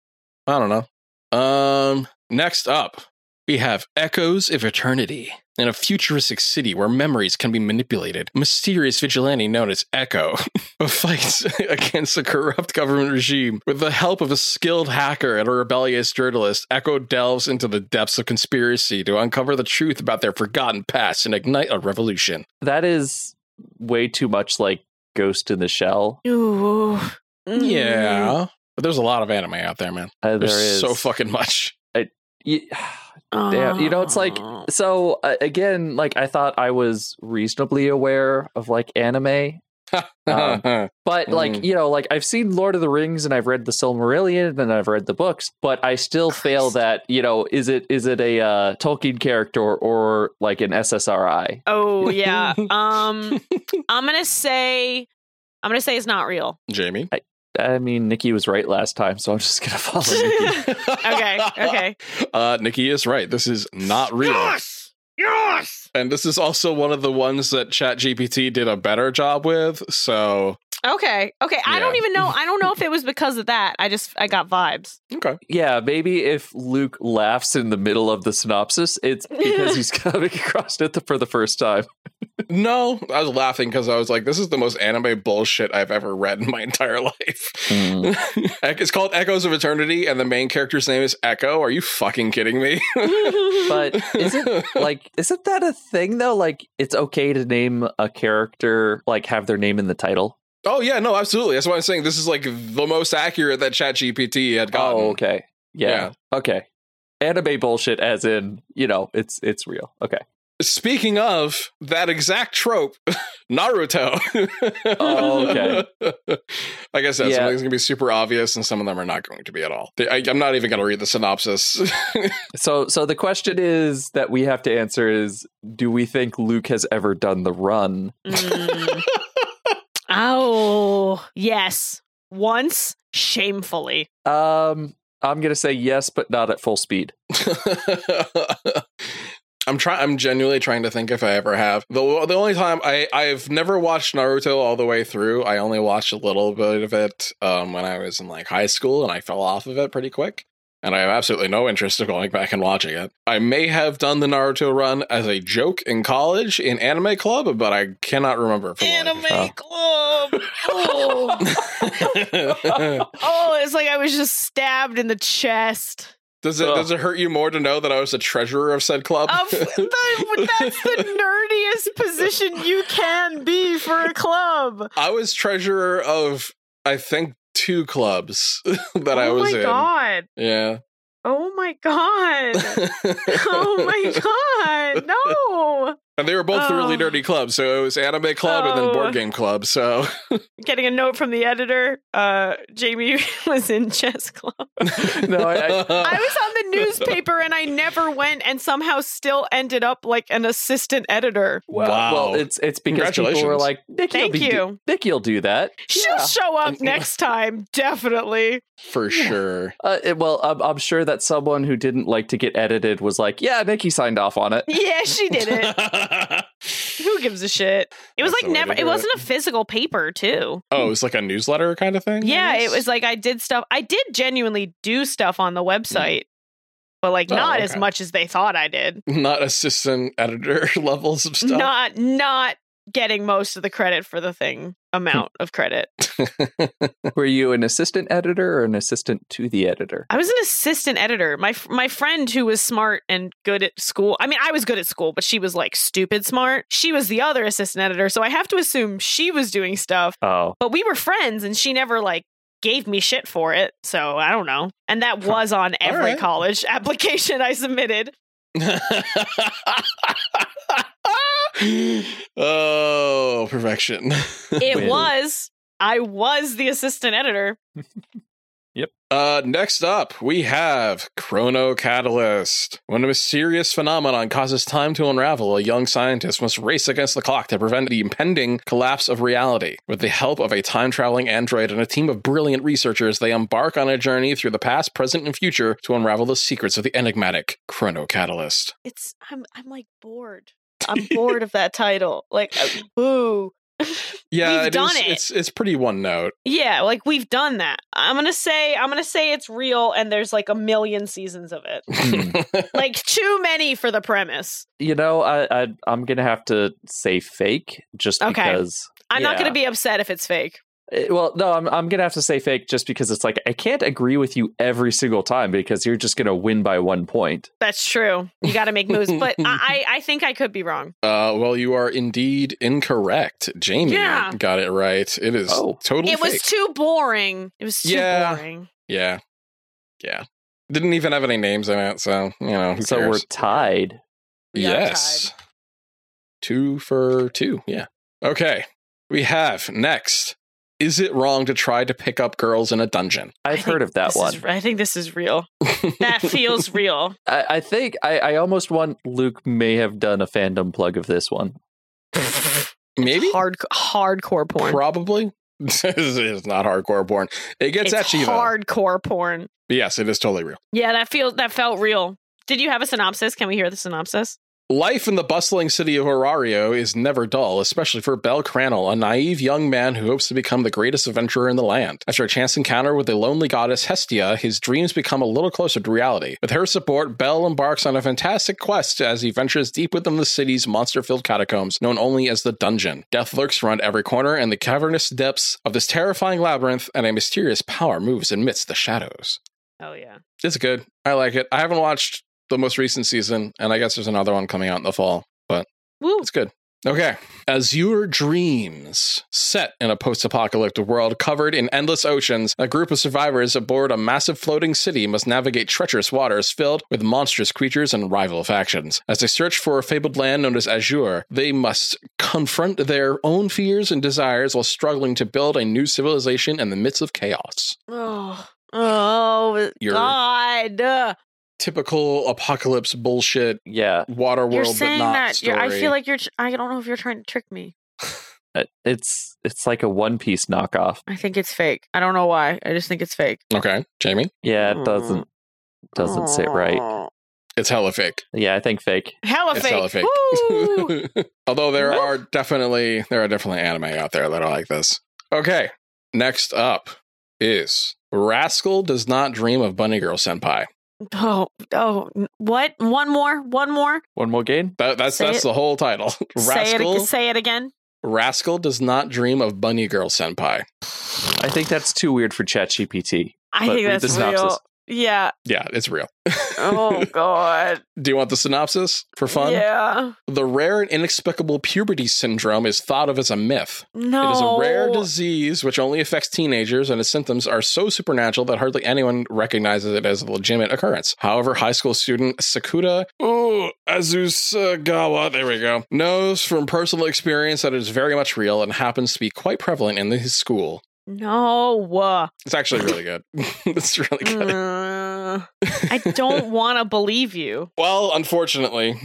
I don't know. Um, next up, we have Echoes of Eternity. In a futuristic city where memories can be manipulated, a mysterious vigilante known as Echo fights against a corrupt government regime. With the help of a skilled hacker and a rebellious journalist, Echo delves into the depths of conspiracy to uncover the truth about their forgotten past and ignite a revolution. That is way too much like Ghost in the Shell. Ooh. Mm. Yeah. But there's a lot of anime out there, man. Uh, there There's is so fucking much. Y- Damn, you know, it's like, so uh, again, like I thought I was reasonably aware of like anime, um, but like, Mm. you know, like I've seen Lord of the Rings and I've read the Silmarillion and I've read the books, but I still fail that, you know, is it is it a uh, Tolkien character or, or like an S S R I? Oh yeah. Um, I'm gonna say, I'm gonna say it's not real. Jamie? I mean, Nikki was right last time, so I'm just gonna follow Nikki. Okay, okay. Uh, Nikki is right. This is not real. Yes, yes. And this is also one of the ones that ChatGPT did a better job with. So, Okay, okay. I Yeah. don't even know. I don't know if it was because of that. I just I got vibes. okay. Yeah, maybe if Luke laughs in the middle of the synopsis, it's because he's coming across it for the first time. No, I was laughing because I was like, this is the most anime bullshit I've ever read in my entire life. Mm. It's called Echoes of Eternity, and the main character's name is Echo. Are you fucking kidding me? But isn't like isn't that a thing though? Like it's okay to name a character, like have their name in the title. Oh, yeah, no, absolutely. That's why I'm saying this is like the most accurate that ChatGPT had gotten. Oh, okay. Yeah. Yeah. Okay. Anime bullshit as in, you know, it's it's real. Okay. Speaking of that exact trope, Naruto. Oh, okay. Like I said, Yeah. some of things going to be super obvious and some of them are not going to be at all. I, I'm not even going to read the synopsis. So so the question is that we have to answer is, do we think Luke has ever done the run? Mm. Oh, yes. Once, shamefully. Um I'm gonna say yes, but not at full speed. I'm trying. I'm genuinely trying to think if I ever have. The the only time I I've never watched Naruto all the way through. I only watched a little bit of it um, when I was in like high school, and I fell off of it pretty quick. And I have absolutely no interest in going back and watching it. I may have done the Naruto run as a joke in college in anime club, but I cannot remember. For the life of me. Anime club. Oh. Oh, it's like I was just stabbed in the chest. Does it Ugh. does it hurt you more to know that I was the treasurer of said club? Of the, that's the nerdiest position you can be for a club. I was treasurer of, I think, two clubs that oh I was my in. god. Yeah. Oh my god. Oh my god. No. And they were both Oh. really nerdy clubs. So it was anime club and then Oh. board game club. So Getting a note from the editor. Uh, Jamie was in chess club. No, I, I, I was on the newspaper and I never went and somehow still ended up like an assistant editor. well, Wow. well, it's it's because people were Congratulations. like, Nikki, Thank will be you. Do- Nikki will do that. She'll Yeah. show up next time, definitely. for sure. Uh, it- well, I'm, I'm sure that someone who didn't like to get edited was like, yeah, Nikki signed off on it. Yeah, she did it. Who gives a shit? It was That's like the way never, to it do wasn't it. a physical paper, too. Oh, it's like a newsletter kind of thing? I Yeah, it guess? was like I did stuff. I did genuinely do stuff on the website, but like Oh, not as okay. much as they thought I did. Not assistant editor levels of stuff. Not, not getting most of the credit for the thing amount of credit. Were you an assistant editor or an assistant to the editor? I was an assistant editor. My my friend who was smart and good at school. I mean, I was good at school, but she was like stupid smart. She was the other assistant editor, so I have to assume she was doing stuff. Oh, But we were friends, and she never like gave me shit for it. So I don't know. And that was on every right. college application I submitted. Oh, perfection. It Wait. was. I was the assistant editor. Uh, next up, we have Chrono Catalyst. When a mysterious phenomenon causes time to unravel, a young scientist must race against the clock to prevent the impending collapse of reality. With the help of a time-traveling android and a team of brilliant researchers, they embark on a journey through the past, present, and future to unravel the secrets of the enigmatic Chrono Catalyst. It's I'm I'm like bored. I'm bored of that title. Like uh, boo. Yeah, We've it done is, it. It's it's pretty one note. Yeah, like we've done that. I'm gonna say I'm gonna say it's real, and there's like a million seasons of it. Hmm. Like too many for the premise. You know, I, I I'm gonna have to say fake just Okay. because. I'm not yeah. gonna be upset if it's fake. Eh, Well, no, I'm I'm gonna have to say fake just because it's like I can't agree with you every single time because you're just gonna win by one point. That's true. You got to make moves, but I, I I think I could be wrong. Uh, well, you are indeed incorrect. Jamie Yeah. got it right. It is Oh. totally It fake. was too boring. It was too Yeah. boring. yeah, yeah. Didn't even have any names in it, so you know. Who So cares? we're tied. We are yes, two for two. Yeah. Okay. We have next. Is it wrong to try to pick up girls in a dungeon? I I've think heard of that this one. is- I think this is real. That feels real. I, I think I, I almost want Luke may have done a fandom plug of this one. Maybe. Hard hardcore porn. Probably. It's not hardcore porn. It gets it's etchy though. hardcore porn. But yes, it is totally real. Yeah, that feels that felt real. Did you have a synopsis? Can we hear the synopsis? Life in the bustling city of Horario is never dull, especially for Bel Crannel, a naive young man who hopes to become the greatest adventurer in the land. After a chance encounter with the lonely goddess Hestia, his dreams become a little closer to reality. With her support, Bel embarks on a fantastic quest as he ventures deep within the city's monster-filled catacombs, known only as the Dungeon. Death lurks around every corner, and the cavernous depths of this terrifying labyrinth, and a mysterious power moves amidst the shadows. Oh yeah. It's good. I like it. I haven't watched the most recent season, and I guess there's another one coming out in the fall, but Woo. it's good. Okay. Azure Dreams. Set in a post-apocalyptic world covered in endless oceans, a group of survivors aboard a massive floating city must navigate treacherous waters filled with monstrous creatures and rival factions. As they search for a fabled land known as Azure, they must confront their own fears and desires while struggling to build a new civilization in the midst of chaos. Oh. Oh You're- God. Uh, Typical apocalypse bullshit, Yeah, water You're world, but saying not that. story. You're, I feel like you're. tr- I don't know if you're trying to trick me. Uh, it's it's like a One Piece knockoff. I think it's fake. I don't know why. I just think it's fake. Okay, Jamie? Yeah, Mm. it doesn't doesn't sit right. Oh. It's hella fake. Yeah, I think fake. Hella It's fake. hella fake. Woo! Although there Woo. are definitely there are definitely anime out there that are like this. Okay, next up is Rascal Does Not Dream of Bunny Girl Senpai. Oh, oh, n- what? One more, one more. One more game. That, that's Say that's it. the whole title. Say Rascal it. Say it again. Rascal Does Not Dream of Bunny Girl Senpai. I think that's too weird for ChatGPT. I But think read that's the synopsis. real. Yeah. Yeah, it's real. Oh God. Do you want the synopsis for fun? Yeah. The rare and inexplicable puberty syndrome is thought of as a myth. No. It is a rare disease which only affects teenagers, and its symptoms are so supernatural that hardly anyone recognizes it as a legitimate occurrence. However, high school student Sakuta ooh, Azusagawa, there we go, knows from personal experience that it is very much real and happens to be quite prevalent in his school. No. It's actually really good. It's really good. Uh, I don't want to believe you. Well, unfortunately,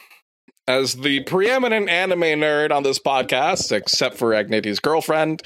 as the preeminent anime nerd on this podcast, except for Agniti's girlfriend.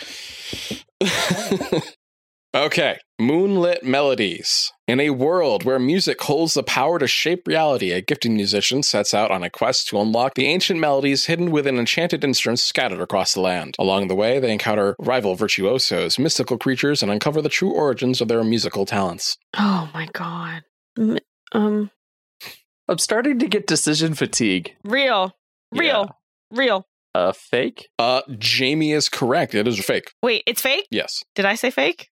Okay, Moonlit Melodies. In a world where music holds the power to shape reality, a gifted musician sets out on a quest to unlock the ancient melodies hidden within enchanted instruments scattered across the land. Along the way, they encounter rival virtuosos, mystical creatures, and uncover the true origins of their musical talents. Oh my God. M- Um. I'm starting to get decision fatigue. Real. Real. Real. Uh, fake. Uh, Jamie is correct. It is fake. Wait, it's fake? Yes. Did I say fake?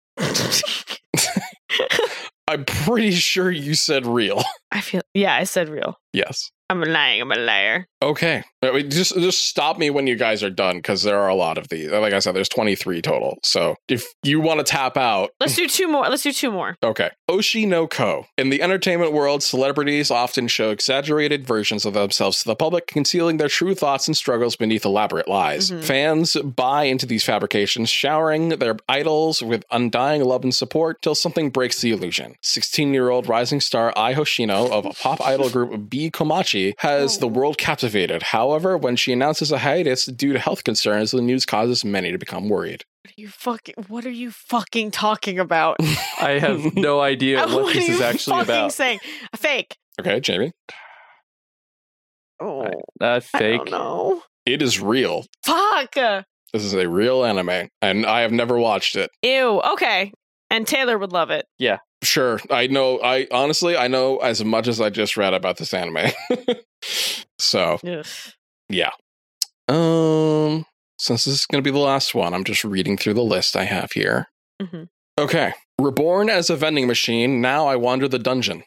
I'm pretty sure you said real. I feel. Yeah, I said real. Yes. I'm lying. I'm a liar. Okay. Uh, wait, Just just stop me when you guys are done, because there are a lot of these. Like I said, there's twenty-three total. So if you want to tap out, Let's do two more. Let's do two more. okay. Oshi no Ko. In the entertainment world, celebrities often show exaggerated versions of themselves to the public, concealing their true thoughts and struggles beneath elaborate lies. Mhm. Fans buy into these fabrications, showering their idols with undying love and support till something breaks the illusion. sixteen-year-old rising star Ai Hoshino of a pop idol group B Komachi has the world captivated. However, when she announces a hiatus due to health concerns, the news causes many to become worried. What are you fucking? What are you fucking talking about? I have no idea what, what this are is you actually fucking about. saying? Fake. Okay, Jamie? Oh, Uh, I fake. don't know. It is real. Fuck. This is a real anime, and I have never watched it. Ew. Okay. And Taylor would love it. Sure, I know. I honestly, I know as much as I just read about this anime. So, Ugh. yeah. Um, since this is going to be the last one, I'm just reading through the list I have here. hmm Okay. Reborn as a vending machine, now I wander the dungeon.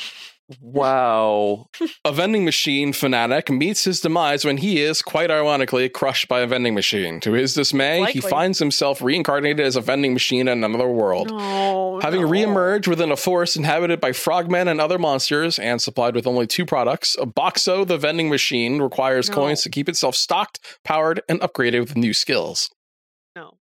Wow. A vending machine fanatic meets his demise when he is, quite ironically, crushed by a vending machine. To his dismay, Likely. he finds himself reincarnated as a vending machine in another world. No, Having no. re-emerged within a forest inhabited by frogmen and other monsters and supplied with only two products, Boxo, the vending machine, requires No. coins to keep itself stocked, powered, and upgraded with new skills. No.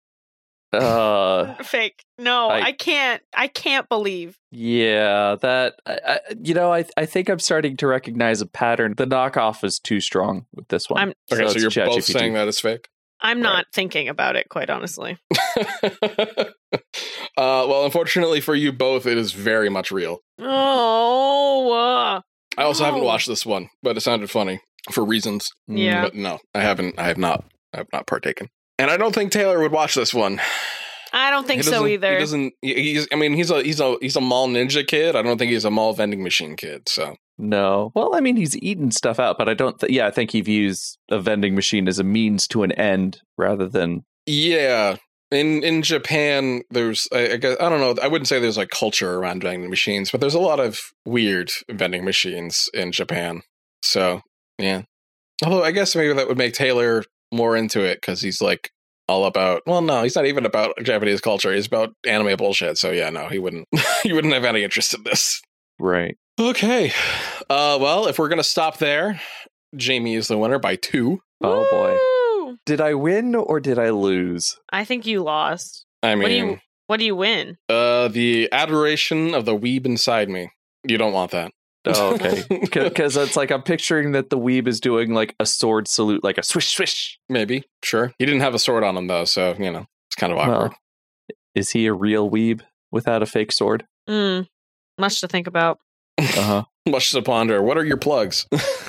Uh, Fake. No, I- I, can't. I can't believe. yeah, that, I, I, you know, I I think I'm starting to recognize a pattern. The knockoff is too strong with this one. I'm- Okay, so, it's you're both ChatGPT. saying that it's fake? I'm not thinking about it, quite honestly. uh, well, unfortunately for you both, it is very much real. Oh. Uh, I also haven't No. watched this one, but it sounded funny for reasons. Yeah. But no, I haven't. I have not. I have not partaken. And I don't think Taylor would watch this one. I don't think He so doesn't- either. He doesn't. he- He's. I mean, he's a. He's a. He's a mall ninja kid. I don't think he's a mall vending machine kid. So No. Well, I mean, he's eaten stuff out, but I don't, th- yeah, I think he views a vending machine as a means to an end rather than, yeah. In in Japan, there's. I, I guess I don't know. I wouldn't say there's like culture around vending machines, but there's a lot of weird vending machines in Japan. So yeah. Although I guess maybe that would make Taylor more into it because he's like all about. Well, no, he's not even about Japanese culture. He's about anime bullshit. So yeah, no, he wouldn't. He wouldn't have any interest in this. right. Okay. Uh, well, if we're gonna stop there, Jamie is the winner by two. Oh, boy. Woo! Did I win or did I lose? I think you lost. I What do mean, you What do you win? uh, the adoration of the weeb inside me. You don't want that. Oh, okay. Because it's like I'm picturing that the weeb is doing like a sword salute, like a swish, swish. Maybe. Sure. He didn't have a sword on him though, so you know it's kind of awkward. Well, is he a real weeb without a fake sword? Mm, much to think about. Uh-huh. Much to ponder. What are your plugs?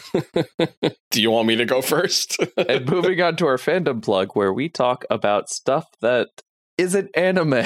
Do you want me to go first? And moving on to our fandom plug, where we talk about stuff that isn't anime.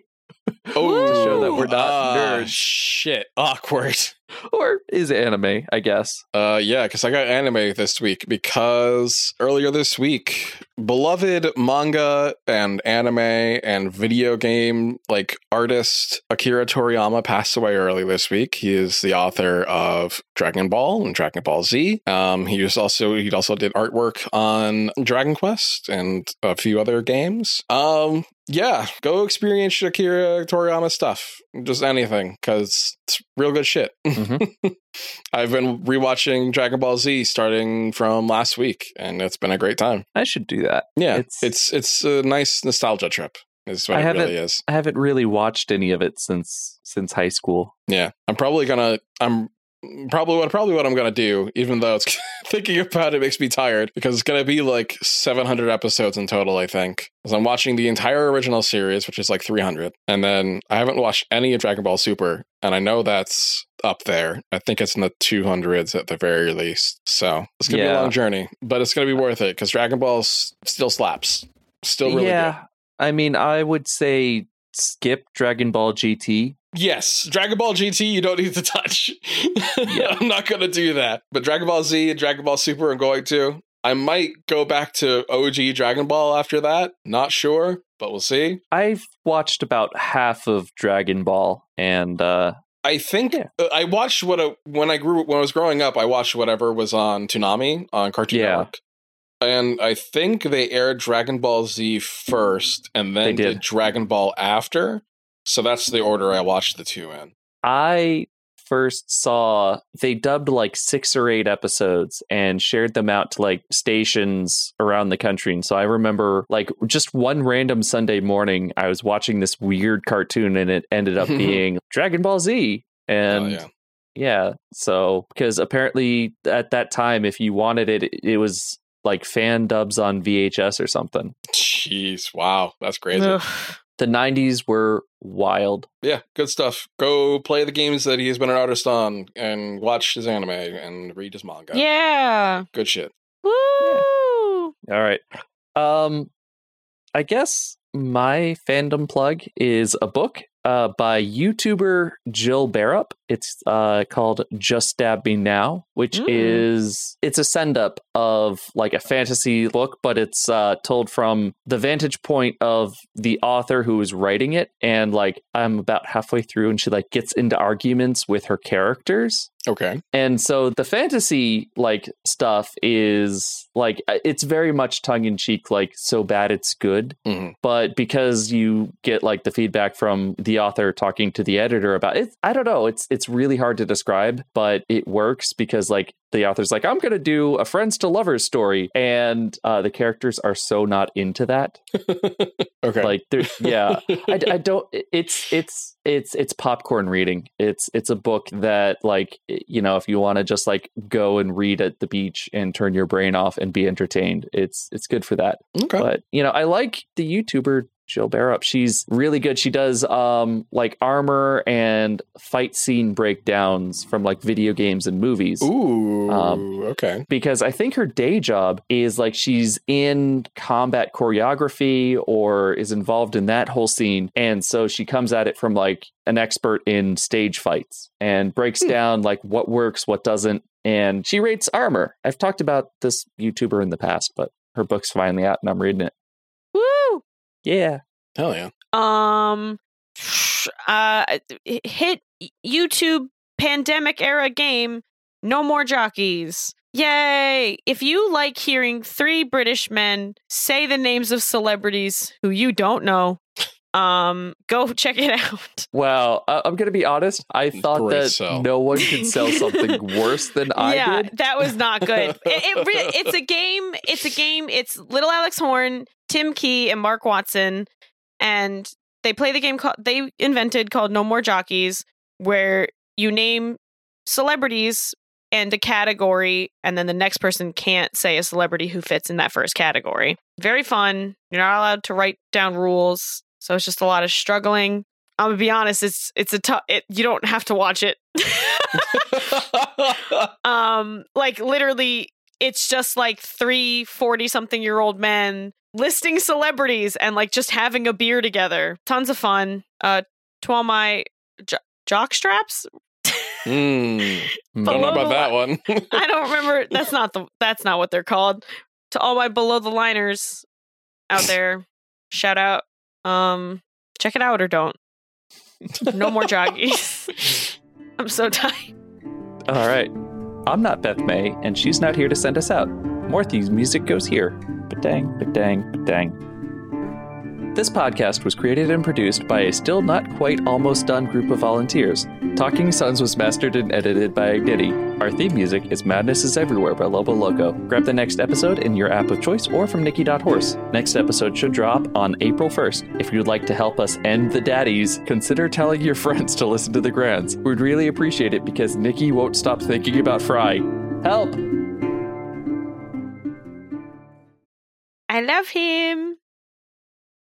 Oh, to show that we're not ah, nerds. Shit, awkward. Or is anime, I guess. Uh, yeah, because I got anime this week because earlier this week, beloved manga and anime and video game like artist Akira Toriyama passed away early this week. He is the author of Dragon Ball and Dragon Ball Z. Um, he was also he also did artwork on Dragon Quest and a few other games. Um, yeah, go experience Akira Toriyama stuff. Just anything, because it's real good shit. Mm-hmm. I've been rewatching Dragon Ball Z starting from last week, and it's been a great time. I should do that. Yeah, It's- it's it's, it's a nice nostalgia trip. Is what I it haven't- really is. I haven't really watched any of it since since high school. Yeah, I'm probably gonna. I'm probably what probably what I'm gonna do, even though it's thinking about it makes me tired because it's gonna be like seven hundred episodes in total. I think because I'm watching the entire original series, which is like three hundred, and then I haven't watched any of Dragon Ball Super, and I know that's up there. I think it's in the two hundreds at the very least. So it's gonna be Yeah. a long journey, but it's gonna be worth it because Dragon Ball s- still slaps, still really yeah, good. I mean, I would say skip Dragon Ball G T. Yes, Dragon Ball G T, you don't need to touch. Yeah. I'm not going to do that. But Dragon Ball Z and Dragon Ball Super, I'm going to. I might go back to O G Dragon Ball after that. Not sure, but we'll see. I've watched about half of Dragon Ball, and uh, I think Yeah. uh, I watched what a, when I grew when I was growing up. I watched whatever was on Toonami on Cartoon Yeah. Network, and I think they aired Dragon Ball Z first, and then They did. did Dragon Ball after. So that's the order I watched the two in. I first saw they dubbed like six or eight episodes and shared them out to like stations around the country. And so I remember like just one random Sunday morning, I was watching this weird cartoon and it ended up being Dragon Ball Z. And Oh, yeah. yeah, so because apparently at that time, if you wanted it, it was like fan dubs on V H S or something. Jeez, wow, that's crazy. Ugh. The nineties were wild. Yeah, good stuff. Go play the games that he's been an artist on and watch his anime and read his manga. Yeah. Good shit. Woo. All right. Um, I guess my fandom plug is a book uh, by YouTuber Jill Barup. It's uh, called Just Stab Me Now, which mm. is, it's a send up of like a fantasy book, but it's uh, told from the vantage point of the author who is writing it. And like, I'm about halfway through and she like gets into arguments with her characters. Okay. And so the fantasy like stuff is like, it's very much tongue in cheek, like so bad it's good. Mm-hmm. But because you get like the feedback from the author talking to the editor about it, I don't know, it's it's really hard to describe, but it works because like the author's like, I'm going to do a friends to lovers story. And uh, the characters are so not into that. Okay. Like, yeah, I, I don't, it's, it's, it's, it's popcorn reading. It's, it's a book that like, you know, if you want to just like go and read at the beach and turn your brain off and be entertained, it's, it's good for that. Okay. But, you know, I like the YouTuber Jill Barup. She's really good. She does um like armor and fight scene breakdowns from like video games and movies. Ooh, um, okay. Because I think her day job is like she's in combat choreography or is involved in that whole scene. And so she comes at it from like an expert in stage fights and breaks hmm. down like what works, what doesn't. And she rates armor. I've talked about this YouTuber in the past, but her book's finally out and I'm reading it. Woo! Yeah. Hell yeah. Um, uh, hit YouTube pandemic era game, No More Jockeys. Yay! If you like hearing three British men say the names of celebrities who you don't know, um, go check it out. Wow. Uh, I'm going to be honest. I thought Great that sell. no one could sell something worse than I yeah, did. that was not good. It, it re- it's a game. It's a game. It's Little Alex Horn, Tim Key, and Mark Watson. And they play the game called, they invented called No More Jockeys, where you name celebrities and a category, and then the next person can't say a celebrity who fits in that first category. Very fun. You're not allowed to write down rules, so it's just a lot of struggling. I'm gonna be honest, it's it's a tough. It, you don't have to watch it. um, like literally, it's just like three forty-something-year-old men listing celebrities and like just having a beer together. Tons of fun. Uh, to all my jo- jock straps. Mm, don't know about that one. I don't remember. That's not the. That's not what they're called. To all my below the liners out there, shout out. Um, check it out or don't. No more joggies. I'm so tired. All right. I'm not Beth May, and she's not here to send us out. More Thieves music goes here. Ba-dang, ba-dang, ba-dang. This podcast was created and produced by a still not quite almost done group of volunteers. Talking Sons was mastered and edited by Ignity. Our theme music is Madness is Everywhere by Lobo Loco. Grab the next episode in your app of choice or from Nikki dot horse. Next episode should drop on April first. If you'd like to help us end the daddies, consider telling your friends to listen to the Grands. We'd really appreciate it because Nikki won't stop thinking about Fry. Help! I love him.